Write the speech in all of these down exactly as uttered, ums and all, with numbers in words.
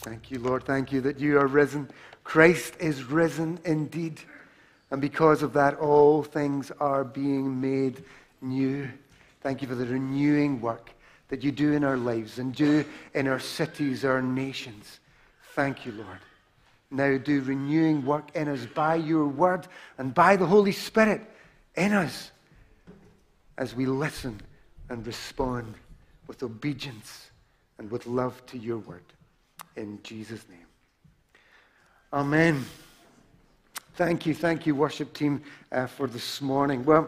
Thank you, Lord. Thank you that you are risen. Christ is risen indeed. And because of that, all things are being made new. Thank you for the renewing work that you do in our lives and do in our cities, our nations. Thank you, Lord. Now do renewing work in us by your word and by the Holy Spirit in us as we listen and respond with obedience and with love to your word. In Jesus' name. Amen. Thank you, thank you, worship team, uh, for this morning. Well,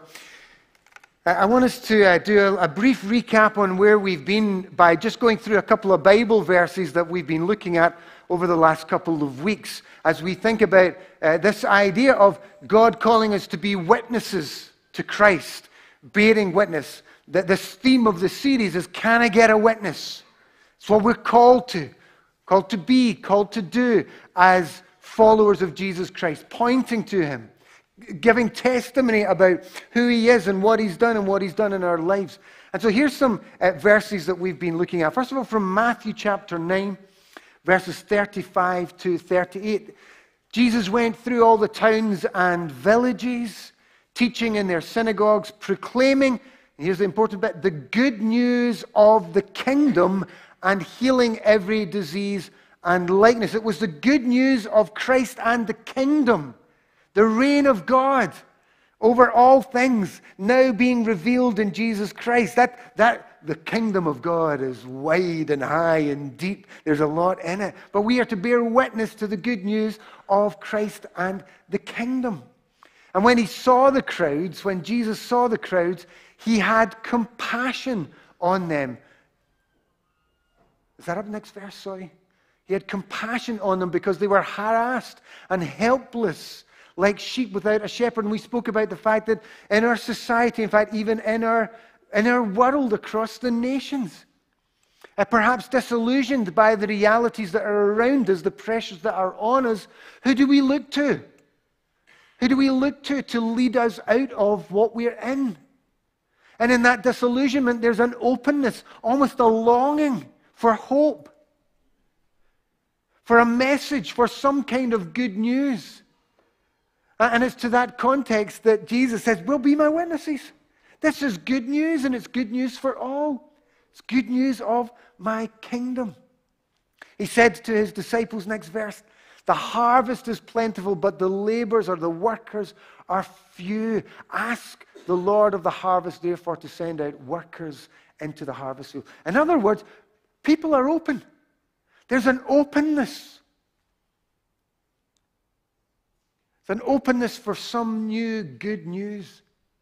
I want us to uh, do a, a brief recap on where we've been by just going through a couple of Bible verses that we've been looking at over the last couple of weeks as we think about uh, this idea of God calling us to be witnesses to Christ, bearing witness. That this theme of the series is, can I get a witness? It's what we're called to. Called to be, called to do as followers of Jesus Christ, pointing to him, giving testimony about who he is and what he's done and what he's done in our lives. And so here's some uh, verses that we've been looking at. First of all, from Matthew chapter nine, verses thirty-five to thirty-eight. Jesus went through all the towns and villages, teaching in their synagogues, proclaiming, and here's the important bit, the good news of the kingdom and healing every disease and likeness. It was the good news of Christ and the kingdom, the reign of God over all things, now being revealed in Jesus Christ. That, that the kingdom of God is wide and high and deep. There's a lot in it. But we are to bear witness to the good news of Christ and the kingdom. And when he saw the crowds, when Jesus saw the crowds, he had compassion on them. Is that up next verse? Sorry. He had compassion on them because they were harassed and helpless like sheep without a shepherd. And we spoke about the fact that in our society, in fact, even in our, in our world across the nations, uh, perhaps disillusioned by the realities that are around us, the pressures that are on us, who do we look to? Who do we look to to lead us out of what we're in? And in that disillusionment, there's an openness, almost a longing for hope, for a message, for some kind of good news. And it's to that context that Jesus says, well, be my witnesses. This is good news, and it's good news for all. It's good news of my kingdom. He said to his disciples, next verse, the harvest is plentiful, but the laborers or the workers are few. Ask the Lord of the harvest, therefore, to send out workers into the harvest field. In other words, people are open. There's an openness. It's an openness for some new good news.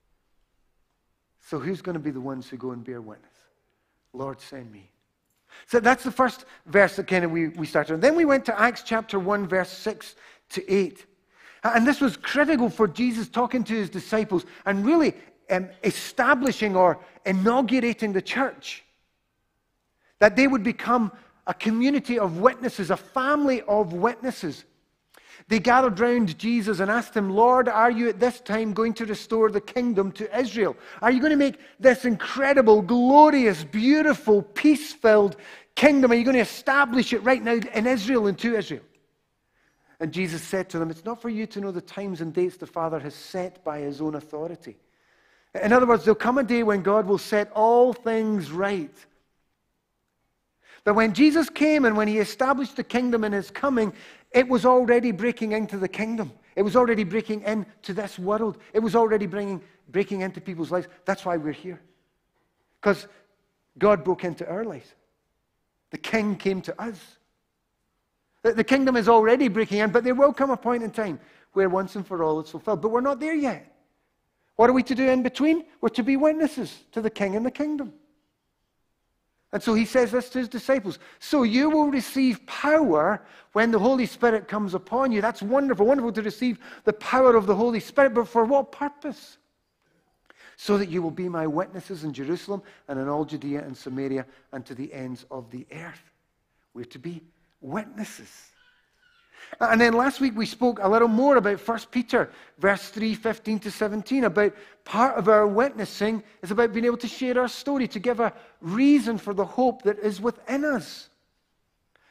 So who's going to be the ones who go and bear witness? Lord, send me. So that's the first verse that kind of we, we started. And then we went to Acts chapter one, verse six to eight. And this was critical for Jesus talking to his disciples and really um, establishing or inaugurating the church. That they would become a community of witnesses, a family of witnesses. They gathered round Jesus and asked him, Lord, are you at this time going to restore the kingdom to Israel? Are you going to make this incredible, glorious, beautiful, peace-filled kingdom? Are you going to establish it right now in Israel and to Israel? And Jesus said to them, it's not for you to know the times and dates the Father has set by his own authority. In other words, there'll come a day when God will set all things right. But when Jesus came and when he established the kingdom in his coming, it was already breaking into the kingdom. It was already breaking into this world. It was already bringing, breaking into people's lives. That's why we're here. Because God broke into our lives. The king came to us. The, the kingdom is already breaking in, but there will come a point in time where once and for all it's fulfilled. But we're not there yet. What are we to do in between? We're to be witnesses to the king and the kingdom. And so he says this to his disciples. So you will receive power when the Holy Spirit comes upon you. That's wonderful, wonderful to receive the power of the Holy Spirit. But for what purpose? So that you will be my witnesses in Jerusalem and in all Judea and Samaria and to the ends of the earth. We're to be witnesses. And then last week we spoke a little more about First Peter, verse three, fifteen to seventeen, about part of our witnessing is about being able to share our story, to give a reason for the hope that is within us.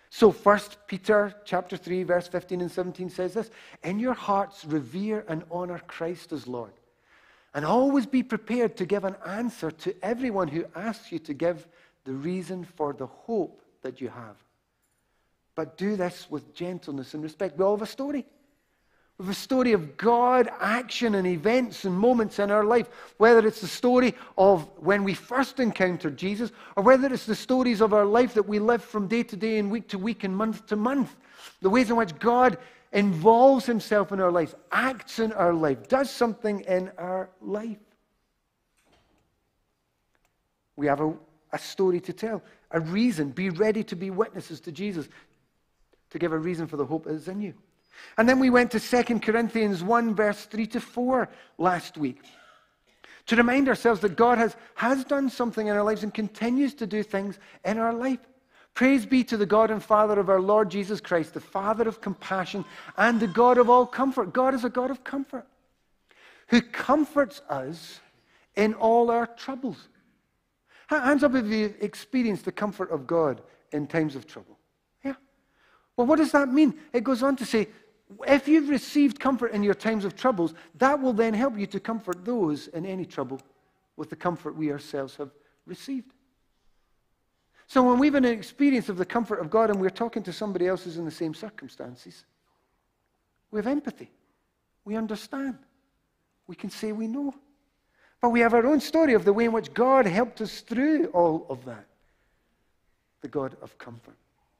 So First Peter chapter three, verse fifteen and seventeen says this, in your hearts revere and honor Christ as Lord, and always be prepared to give an answer to everyone who asks you to give the reason for the hope that you have. But do this with gentleness and respect. We all have a story. We have a story of God, action and events and moments in our life, whether it's the story of when we first encountered Jesus, or whether it's the stories of our life that we live from day to day and week to week and month to month. The ways in which God involves himself in our lives, acts in our life, does something in our life. We have a, a story to tell, a reason. Be ready to be witnesses to Jesus, to give a reason for the hope that is in you. And then we went to Second Corinthians one, verse three to four last week, to remind ourselves that God has, has done something in our lives and continues to do things in our life. Praise be to the God and Father of our Lord Jesus Christ, the Father of compassion and the God of all comfort. God is a God of comfort, who comforts us in all our troubles. Hands up if you experienced the comfort of God in times of trouble. Yeah. Well, what does that mean? It goes on to say, if you've received comfort in your times of troubles, that will then help you to comfort those in any trouble with the comfort we ourselves have received. So when we've an experience of the comfort of God and we're talking to somebody else who's in the same circumstances, we have empathy. We understand. We can say we know. But we have our own story of the way in which God helped us through all of that. The God of comfort.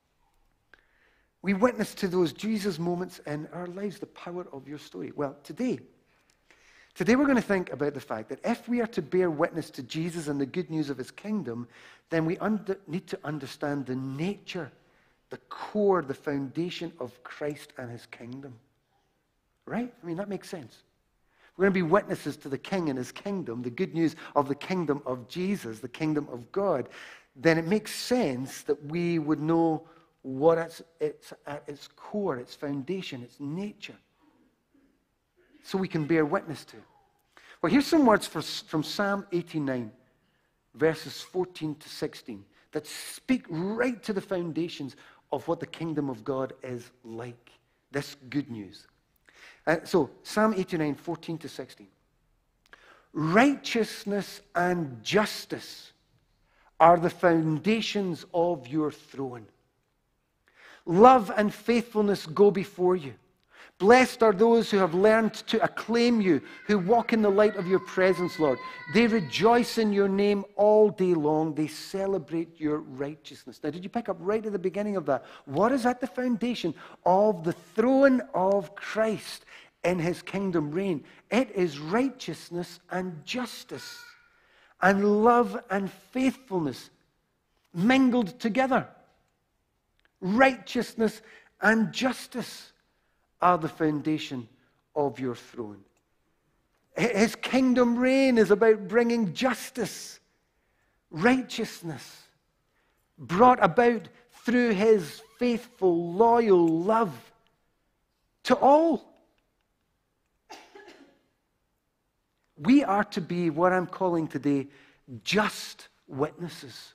We witness to those Jesus moments in our lives, the power of your story. Well, today, today we're going to think about the fact that if we are to bear witness to Jesus and the good news of his kingdom, then we under, need to understand the nature, the core, the foundation of Christ and his kingdom. Right? I mean, that makes sense. We're going to be witnesses to the King and his kingdom, the good news of the kingdom of Jesus, the kingdom of God. Then it makes sense that we would know what it's, it's at its core, its foundation, its nature, so we can bear witness to it. Well, here's some words for, from Psalm eighty-nine, verses fourteen to sixteen, that speak right to the foundations of what the kingdom of God is like, this good news. Uh, so, Psalm eighty-nine, fourteen to sixteen. Righteousness and justice are the foundations of your throne. Love and faithfulness go before you. Blessed are those who have learned to acclaim you, who walk in the light of your presence, Lord. They rejoice in your name all day long. They celebrate your righteousness. Now, did you pick up right at the beginning of that? What is at the foundation of the throne of Christ in his kingdom reign? It is righteousness and justice and love and faithfulness mingled together. Righteousness and justice are the foundation of your throne. His kingdom reign is about bringing justice, righteousness, brought about through his faithful, loyal love to all. We are to be what I'm calling today just witnesses.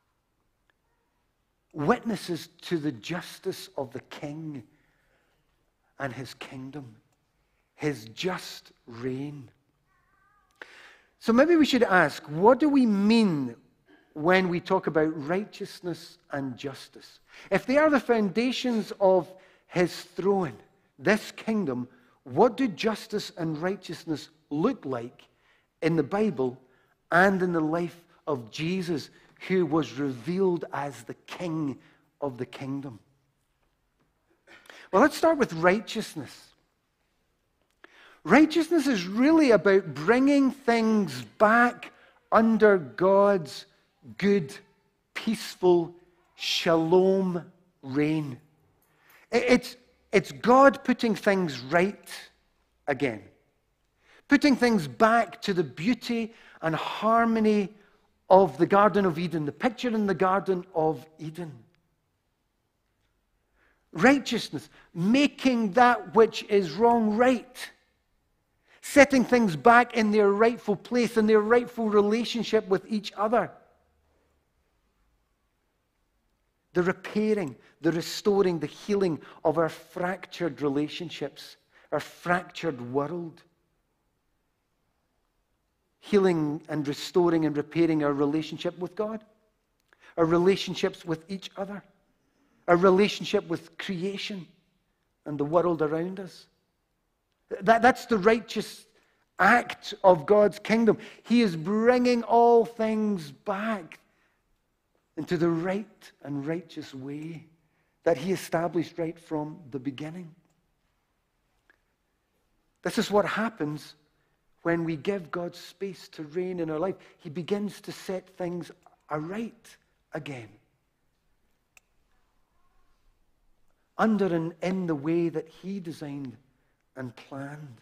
Witnesses to the justice of the King and his kingdom, his just reign. So maybe we should ask, what do we mean when we talk about righteousness and justice? If they are the foundations of his throne, this kingdom, what do justice and righteousness look like in the Bible and in the life of Jesus, who was revealed as the King of the kingdom? Well, let's start with righteousness. Righteousness is really about bringing things back under God's good, peaceful, shalom reign. It's, it's God putting things right again. Putting things back to the beauty and harmony of the Garden of Eden, the picture in the Garden of Eden. Righteousness, making that which is wrong right. Setting things back in their rightful place, in their rightful relationship with each other. the repairing, the restoring, the healing of our fractured relationships, our fractured world. Healing and restoring and repairing our relationship with God, our relationships with each other, our relationship with creation and the world around us. That, that's the righteous act of God's kingdom. He is bringing all things back into the right and righteous way that he established right from the beginning. This is what happens when we give God space to reign in our life. He begins to set things aright again, under and in the way that he designed and planned.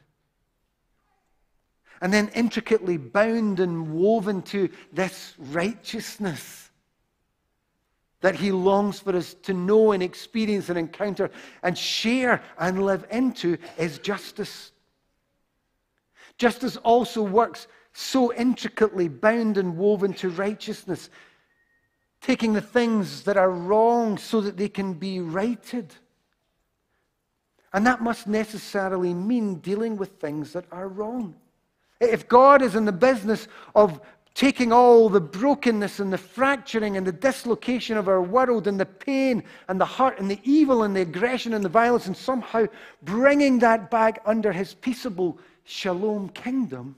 And then intricately bound and woven to this righteousness that he longs for us to know and experience and encounter and share and live into is justice. Justice also works so intricately bound and woven to righteousness, taking the things that are wrong so that they can be righted. And that must necessarily mean dealing with things that are wrong. If God is in the business of taking all the brokenness and the fracturing and the dislocation of our world and the pain and the hurt and the evil and the aggression and the violence and somehow bringing that back under his peaceable shalom kingdom,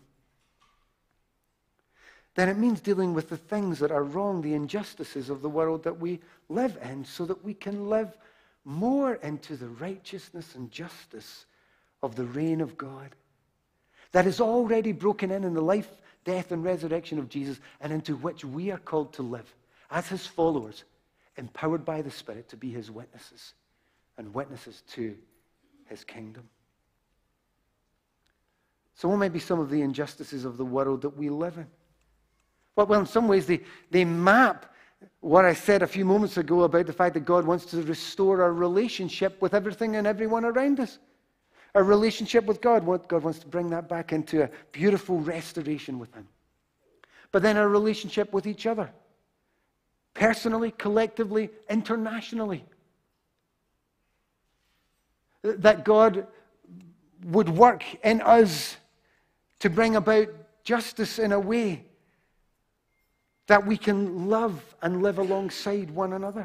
then it means dealing with the things that are wrong, the injustices of the world that we live in, so that we can live more into the righteousness and justice of the reign of God that is already broken in in the life, death, and resurrection of Jesus, and into which we are called to live as his followers, empowered by the Spirit to be his witnesses and witnesses to his kingdom. So what might be some of the injustices of the world that we live in? Well, well in some ways they, they map what I said a few moments ago about the fact that God wants to restore our relationship with everything and everyone around us. Our relationship with God, God wants to bring that back into a beautiful restoration with him. But then our relationship with each other, personally, collectively, internationally. That God would work in us to bring about justice in a way that we can love and live alongside one another.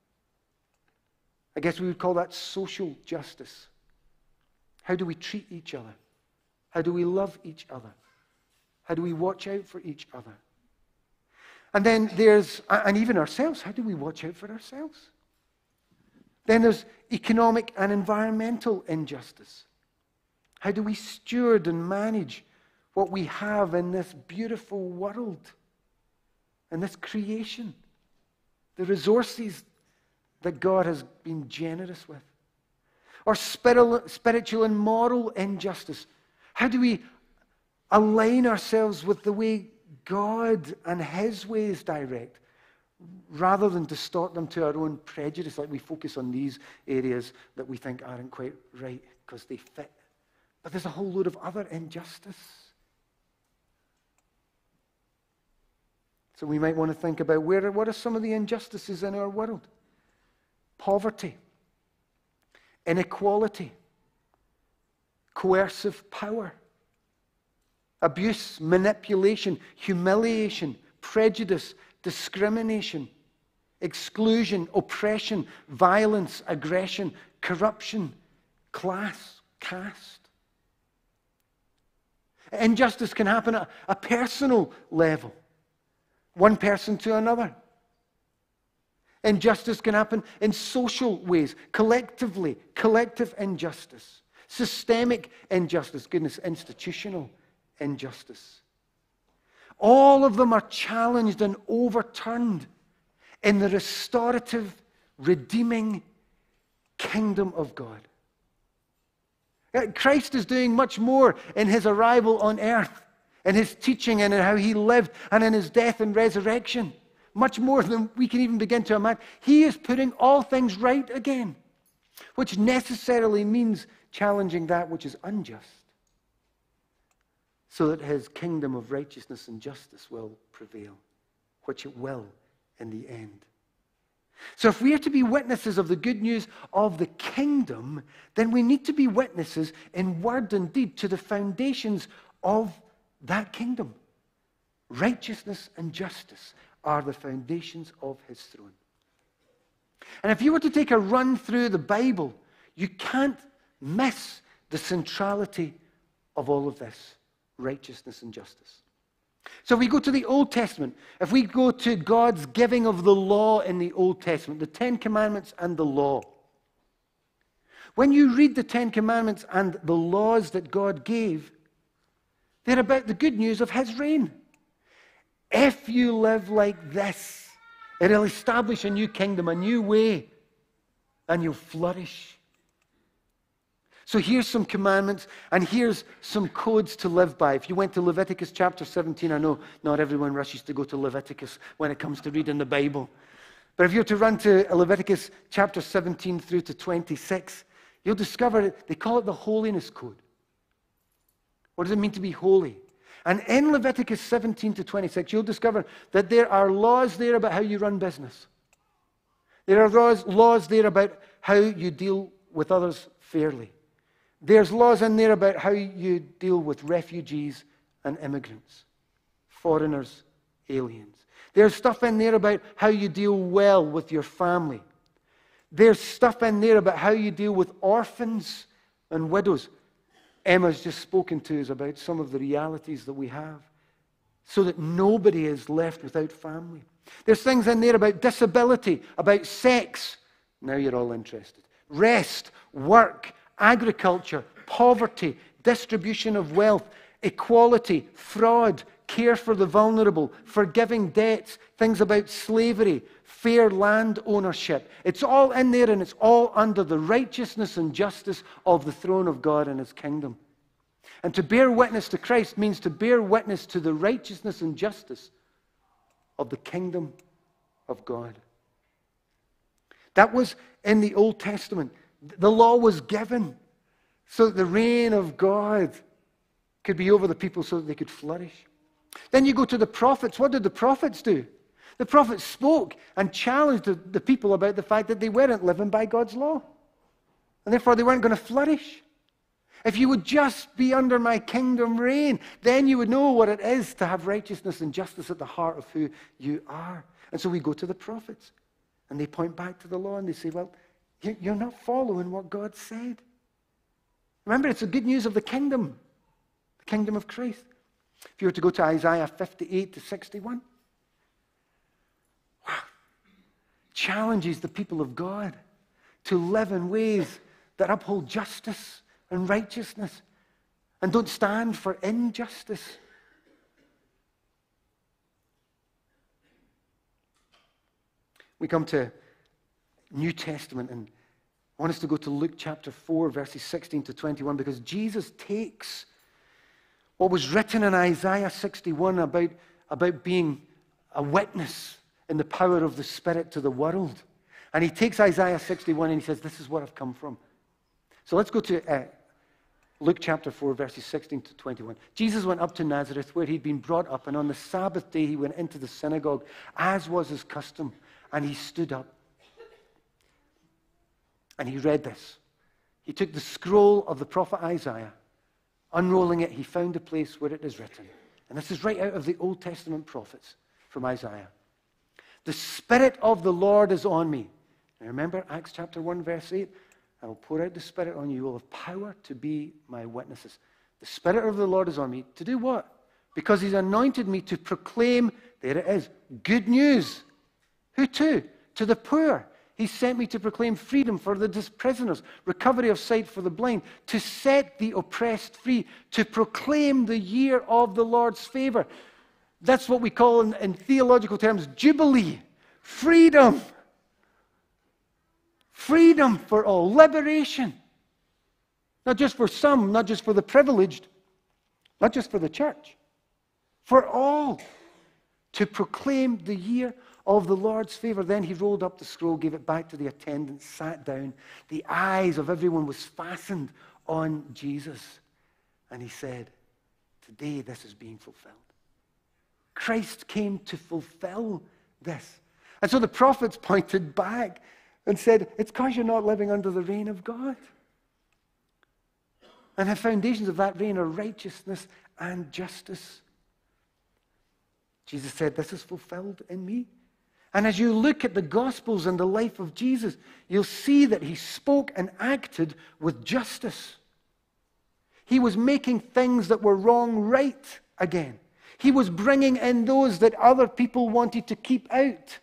I guess we would call that social justice. How do we treat each other? How do we love each other? How do we watch out for each other? And then there's, and even ourselves, how do we watch out for ourselves? Then there's economic and environmental injustice. How do we steward and manage what we have in this beautiful world and this creation? The resources that God has been generous with. Or spiritual and moral injustice. How do we align ourselves with the way God and his ways direct, rather than distort them to our own prejudice, like we focus on these areas that we think aren't quite right because they fit. But there's a whole load of other injustice. So we might want to think about where, what are some of the injustices in our world? Poverty, inequality, coercive power, abuse, manipulation, humiliation, prejudice, discrimination, exclusion, oppression, violence, aggression, corruption, class, caste. Injustice can happen at a personal level, one person to another. Injustice can happen in social ways, collectively, collective injustice, systemic injustice, goodness, institutional injustice. All of them are challenged and overturned in the restorative, redeeming kingdom of God. Christ is doing much more in his arrival on earth, in his teaching and in how he lived, and in his death and resurrection. Much more than we can even begin to imagine. He is putting all things right again, which necessarily means challenging that which is unjust, so that his kingdom of righteousness and justice will prevail, which it will in the end. So if we are to be witnesses of the good news of the kingdom, then we need to be witnesses in word and deed to the foundations of that kingdom. Righteousness and justice are the foundations of his throne. And if you were to take a run through the Bible, you can't miss the centrality of all of this, righteousness and justice. So if we go to the Old Testament, if we go to God's giving of the law in the Old Testament, the Ten Commandments and the law, when you read the Ten Commandments and the laws that God gave, they're about the good news of his reign. If you live like this, it'll establish a new kingdom, a new way, and you'll flourish. So here's some commandments, and here's some codes to live by. If you went to Leviticus chapter seventeen, I know not everyone rushes to go to Leviticus when it comes to reading the Bible. But if you were to run to Leviticus chapter seventeen through to twenty-six, you'll discover they call it the holiness code. What does it mean to be holy? And in Leviticus seventeen to twenty-six, you'll discover that there are laws there about how you run business. There are laws, laws there about how you deal with others fairly. There's laws in there about how you deal with refugees and immigrants, foreigners, aliens. There's stuff in there about how you deal well with your family. There's stuff in there about how you deal with orphans and widows. Emma's just spoken to us about some of the realities that we have so that nobody is left without family. There's things in there about disability, about sex. Now you're all interested. Rest, work, agriculture, poverty, distribution of wealth, equality, fraud, care for the vulnerable, forgiving debts, things about slavery, fair land ownership. It's all in there, and it's all under the righteousness and justice of the throne of God and his kingdom. And to bear witness to Christ means to bear witness to the righteousness and justice of the kingdom of God. That was in the Old Testament. The law was given so that the reign of God could be over the people so that they could flourish. Then you go to the prophets. What did the prophets do? The prophets spoke and challenged the, the people about the fact that they weren't living by God's law. And therefore they weren't going to flourish. If you would just be under my kingdom reign, then you would know what it is to have righteousness and justice at the heart of who you are. And so we go to the prophets. And they point back to the law and they say, well, you're not following what God said. Remember, it's the good news of the kingdom, the kingdom of Christ. If you were to go to Isaiah fifty-eight to sixty-one, wow, challenges the people of God to live in ways that uphold justice and righteousness and don't stand for injustice. We come to New Testament, and I want us to go to Luke chapter four, verses sixteen to twenty-one, because Jesus takes what was written in Isaiah sixty-one about, about being a witness in the power of the Spirit to the world. And he takes Isaiah sixty-one and he says, this is what I've come from. So let's go to uh, Luke chapter four, verses sixteen to twenty-one. Jesus went up to Nazareth where he'd been brought up, and on the Sabbath day he went into the synagogue, as was his custom, and he stood up. And he read this. He took the scroll of the prophet Isaiah. Unrolling it, he found a place where it is written. And this is right out of the Old Testament prophets from Isaiah. The Spirit of the Lord is on me. Now remember Acts chapter one, verse eight? I will pour out the Spirit on you. You will have power to be my witnesses. The Spirit of the Lord is on me. To do what? Because he's anointed me to proclaim, there it is, good news. Who to? To the poor. He sent me to proclaim freedom for the prisoners, recovery of sight for the blind, to set the oppressed free, to proclaim the year of the Lord's favor. That's what we call in, in theological terms, jubilee, freedom. Freedom for all, liberation. Not just for some, not just for the privileged, not just for the church, for all. To proclaim the year of the Lord's favor. Then he rolled up the scroll, gave it back to the attendant, sat down. The eyes of everyone was fastened on Jesus. And he said, today this is being fulfilled. Christ came to fulfill this. And so the prophets pointed back and said, it's because you're not living under the reign of God. And the foundations of that reign are righteousness and justice. Jesus said, this is fulfilled in me. And as you look at the Gospels and the life of Jesus, you'll see that he spoke and acted with justice. He was making things that were wrong right again. He was bringing in those that other people wanted to keep out.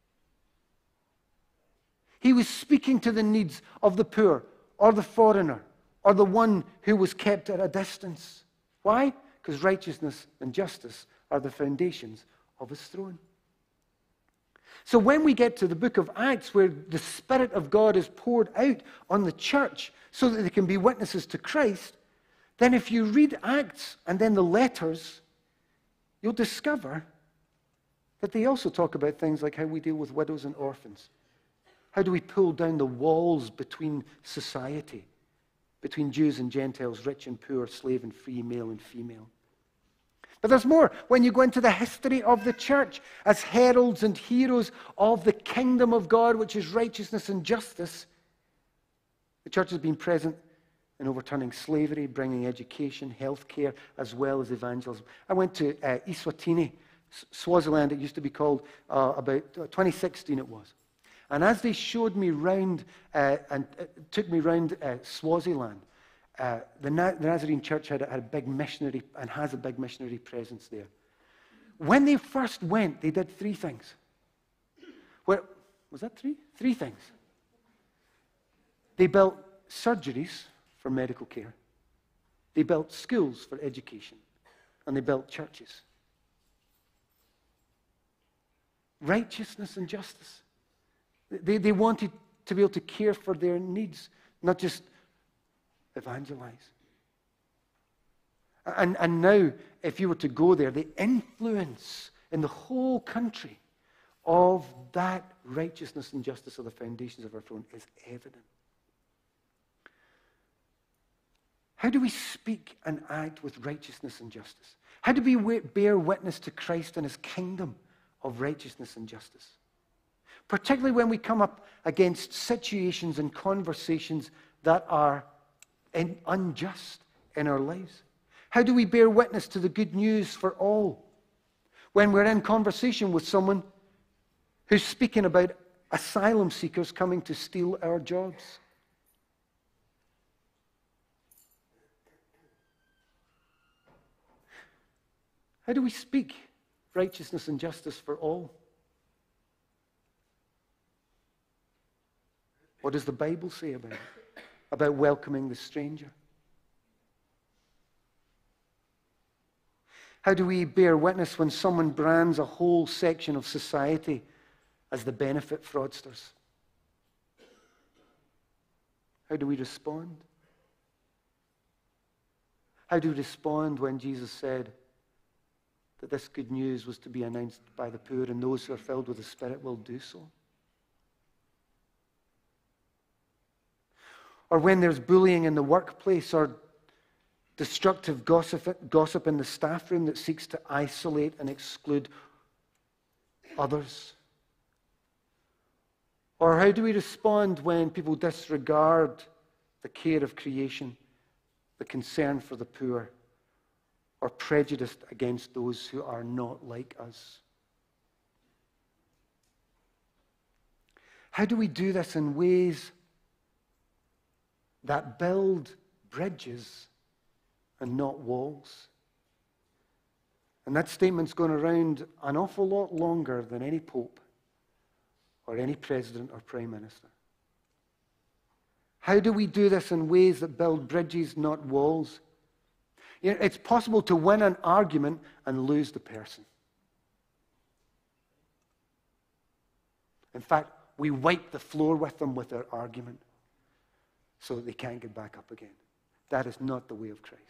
He was speaking to the needs of the poor or the foreigner or the one who was kept at a distance. Why? Because righteousness and justice are the foundations of his throne. So when we get to the book of Acts, where the Spirit of God is poured out on the church so that they can be witnesses to Christ, then if you read Acts and then the letters, you'll discover that they also talk about things like how we deal with widows and orphans. How do we pull down the walls between society, between Jews and Gentiles, rich and poor, slave and free, male and female? But there's more. When you go into the history of the church as heralds and heroes of the kingdom of God, which is righteousness and justice, the church has been present in overturning slavery, bringing education, health care, as well as evangelism. I went to uh, Eswatini, Swaziland, it used to be called, uh, about uh, twenty sixteen it was. And as they showed me round uh, and uh, took me round uh, Swaziland, uh, the, Na- the Nazarene Church had, had a big missionary and has a big missionary presence there. When they first went, they did three things. Well, was that three? Three things. They built surgeries for medical care. They built schools for education. And they built churches. Righteousness and justice. They, they wanted to be able to care for their needs, not just evangelize. And, and now, if you were to go there, the influence in the whole country of that righteousness and justice of the foundations of our throne is evident. How do we speak and act with righteousness and justice? How do we bear witness to Christ and his kingdom of righteousness and justice? Particularly when we come up against situations and conversations that are in, unjust in our lives. How do we bear witness to the good news for all when we're in conversation with someone who's speaking about asylum seekers coming to steal our jobs? How do we speak righteousness and justice for all? What does the Bible say about it? About welcoming the stranger? How do we bear witness when someone brands a whole section of society as the benefit fraudsters? How do we respond? How do we respond when Jesus said that this good news was to be announced by the poor, and those who are filled with the Spirit will do so? Or when there's bullying in the workplace, or destructive gossip, gossip in the staff room that seeks to isolate and exclude others? Or how do we respond when people disregard the care of creation, the concern for the poor, or prejudiced against those who are not like us? How do we do this in ways that build bridges and not walls? And that statement's gone around an awful lot longer than any pope or any president or prime minister. How do we do this in ways that build bridges, not walls? You know, it's possible to win an argument and lose the person. In fact, we wipe the floor with them with our argument so that they can't get back up again. That is not the way of Christ.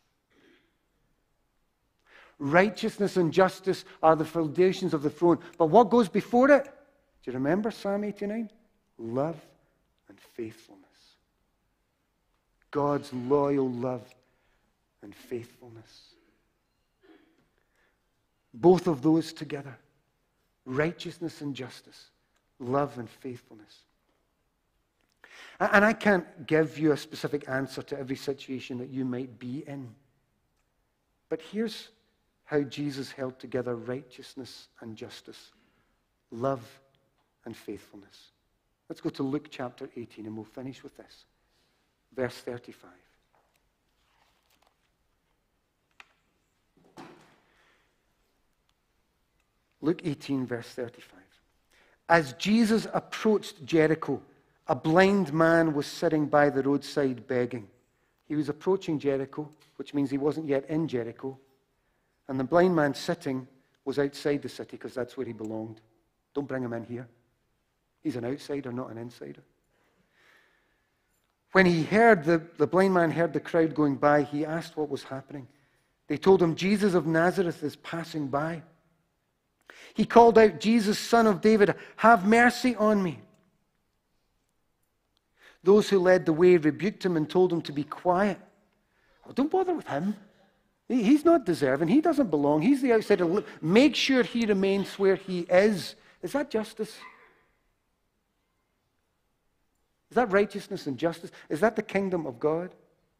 Righteousness and justice are the foundations of the throne. But what goes before it? Do you remember Psalm eighty-nine? Love and faithfulness. God's loyal love and faithfulness. Both of those together righteousness and justice, love and faithfulness. And I can't give you a specific answer to every situation that you might be in. But here's how Jesus held together righteousness and justice, love and faithfulness. Let's go to Luke chapter eighteen, and we'll finish with this. Verse thirty-five. Luke eighteen, verse thirty-five. As Jesus approached Jericho, a blind man was sitting by the roadside begging. He was approaching Jericho, which means he wasn't yet in Jericho. And the blind man sitting was outside the city because that's where he belonged. Don't bring him in here. He's an outsider, not an insider. When he heard, the, the blind man heard the crowd going by, he asked what was happening. They told him, Jesus of Nazareth is passing by. He called out, Jesus, Son of David, have mercy on me. Those who led the way rebuked him and told him to be quiet. Oh, don't bother with him. He's not deserving. He doesn't belong. He's the outsider. Make sure he remains where he is. Is that justice? Is that righteousness and justice? Is that the kingdom of God?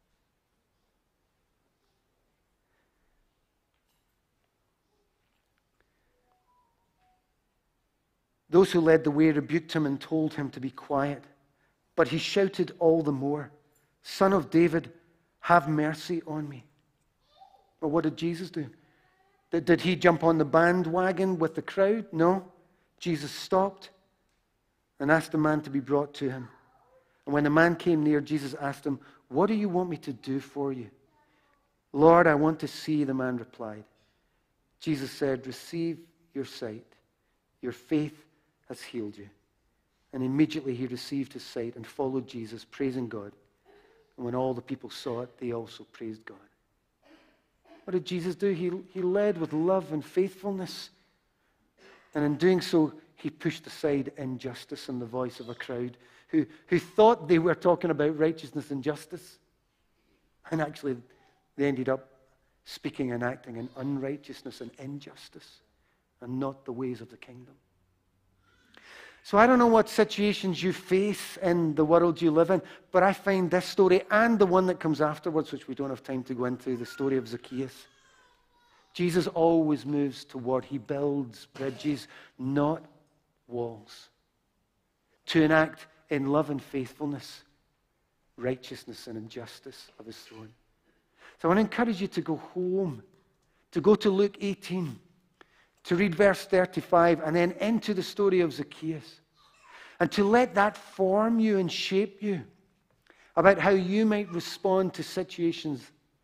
Those who led the way rebuked him and told him to be quiet. But he shouted all the more, Son of David, have mercy on me. Well, what did Jesus do? Did, did he jump on the bandwagon with the crowd? No. Jesus stopped and asked the man to be brought to him. And when the man came near, Jesus asked him, what do you want me to do for you? Lord, I want to see, the man replied. Jesus said, receive your sight. Your faith has healed you. And immediately he received his sight and followed Jesus, praising God. And when all the people saw it, they also praised God. What did Jesus do? He, he led with love and faithfulness. And in doing so, he pushed aside injustice and the voice of a crowd who, who thought they were talking about righteousness and justice. And actually, they ended up speaking and acting in unrighteousness and injustice and not the ways of the kingdom. So I don't know what situations you face in the world you live in, but I find this story and the one that comes afterwards, which we don't have time to go into, the story of Zacchaeus. Jesus always moves toward, he builds bridges, not walls, to enact in love and faithfulness, righteousness and injustice of his throne. So I want to encourage you to go home, to go to Luke eighteen, to read verse thirty-five, and then into the story of Zacchaeus, and to let that form you and shape you about how you might respond to situations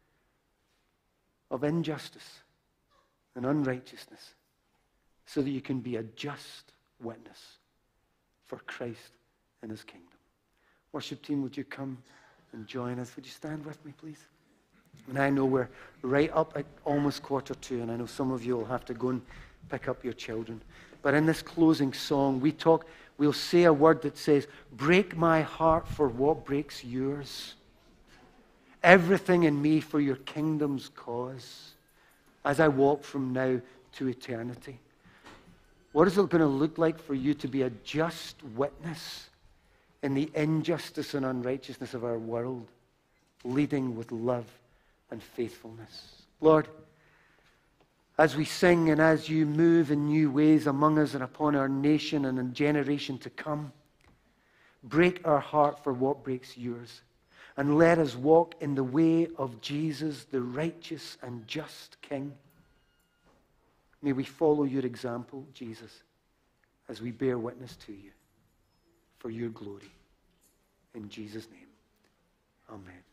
of injustice and unrighteousness, so that you can be a just witness for Christ and his kingdom. Worship team, would you come and join us? Would you stand with me, please? And I know we're right up at almost quarter two, and I know some of you will have to go and pick up your children. But in this closing song, we talk, we'll say a word that says, break my heart for what breaks yours. Everything in me for your kingdom's cause, as I walk from now to eternity. What is it going to look like for you to be a just witness in the injustice and unrighteousness of our world, leading with love and faithfulness? Lord, as we sing and as you move in new ways among us and upon our nation and in generation to come, break our heart for what breaks yours, and let us walk in the way of Jesus, the righteous and just King. May we follow your example, Jesus, as we bear witness to you for your glory. In Jesus' name, amen.